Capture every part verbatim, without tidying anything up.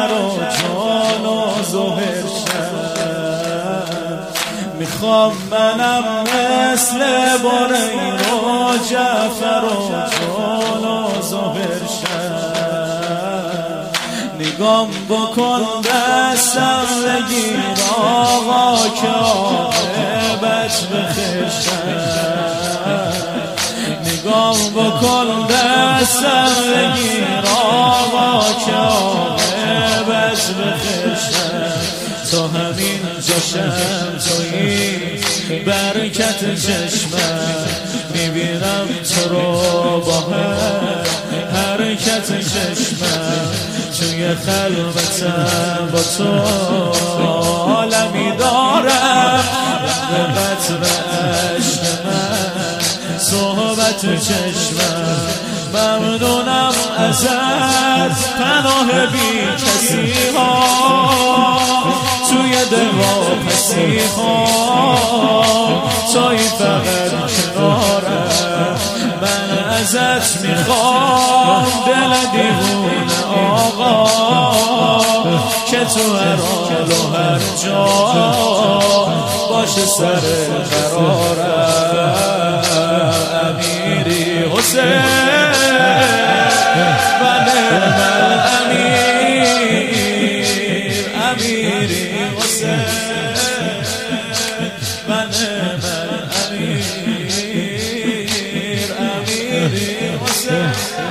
جعفر و جان و ظهر شد. میخوام منم مثل برین و جعفر و جان و ظهر شد. نگام بکن دستم بگیر آقا که عاقبت بخیر شد. نگام بکن دستم بگیر آقا که عاقبت بخیر شد. تو همین جاشم تویی برکت چشمم، میبینم تو رو با هر حرکت چشمم. توی خلوتم با تو عالمی دارم، به قطر عشق من صحبت چشمم. ممنونم ازت پناه بی کسی ها، توی دل و پسی ها توی فقط کنارم. من ازت میخوام دل دیوونه آقا که تو هر حال و هر جا باشه سر قرارم. امیری حسین و نعم الامیر، امیری حسین و نعم الامیر، امیری حسین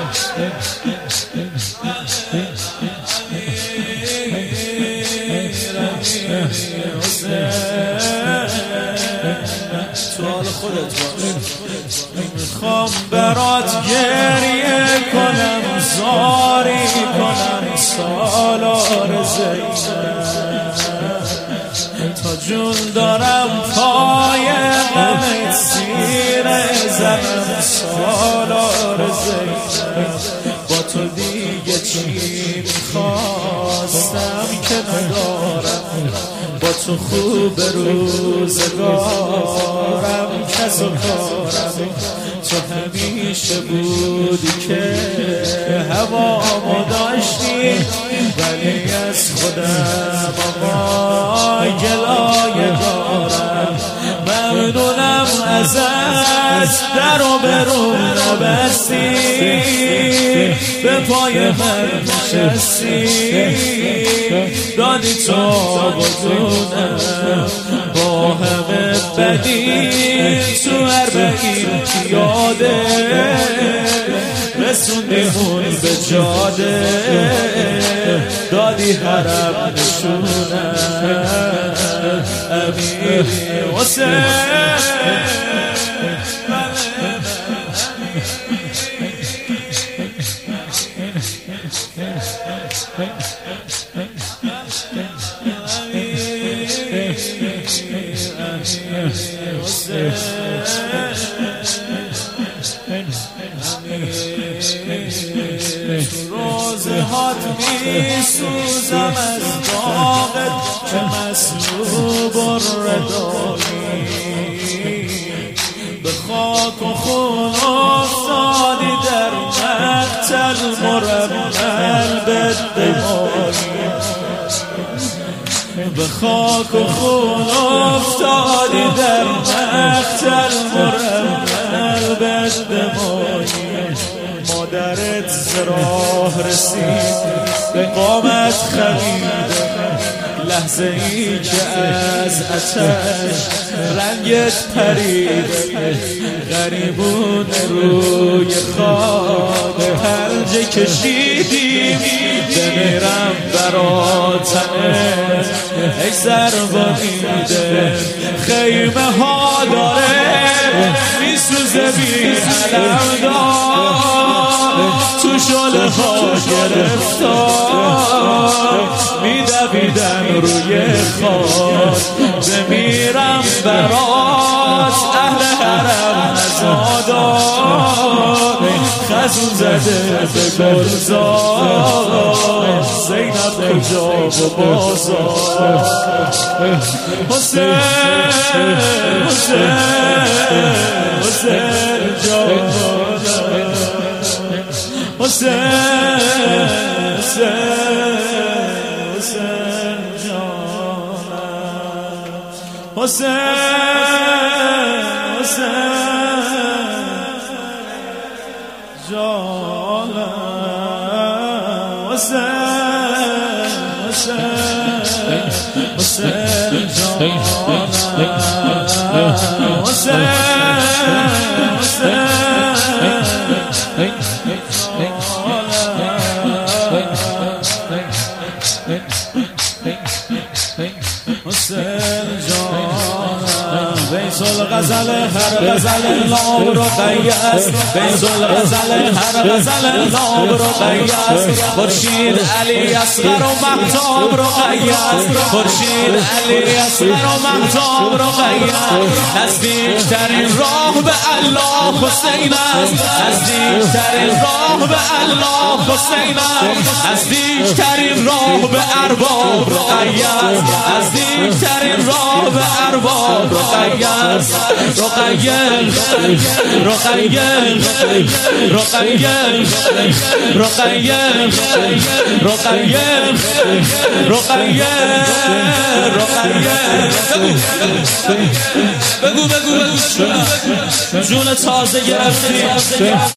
سوال خودت باش. میخوام برات گریه کنم، زاری کنم سالار زینب. تا جون دارم پای غمت سینه زنم سالار زینب. با تو دیگه چی میخواستم که ندارم، با تو خوب روزگارم کس و کارم. تو همیشه بودی که هوامو داشتی، ولی از خودم آقا گلایه دارم. ممنونم ازت در و برون نبستی، به پای من نشستی، دادی تو بدونم با همه بدی تو اربعین پیاده رسوندیمون به جاده، دادی حرم نشونم. امیری حسین روزهات می سوزم از داغت که مسلوب ردایی. به خاک و خون افتادی در مقتل مرمل بدمایی. به خاک و خون افتادی در مقتل مرمل بدمایی. مادرت زراه رسید به قامت خمیده، لحظه ای که از آتش رنگت پریده. غریبون روی خاک پنجه کشیدیم، بمیرم براتنه ای زربانیده. خیمه ها داره میسوزه بی علم دار، تو شله ها گرفتار میدویدن روی خاک. بمیرم برات اهل حرم نزادار، خزون زده به گلزار. زینب کجا و بازار. حسین حسین حسین جانم، حسین حسین بیت الغزل هر غزل نام رو قیاس بیت الغزل هر غزل نام رو قیاس خورشید علی اصغر و مهتاب رو قیاس خورشید علی اصغر و مهتاب رو قیاس نزدیکترین راه به الله حسین است نزدیکترین راه به الله حسین است نزدیکترین راه به ارباب رو قیاس نزدیکترین راه به ارباب رو قیاس رقیه رقیه رقیه رقیه رقیه رقیه بگو بگو بگو جون تازه گرفتی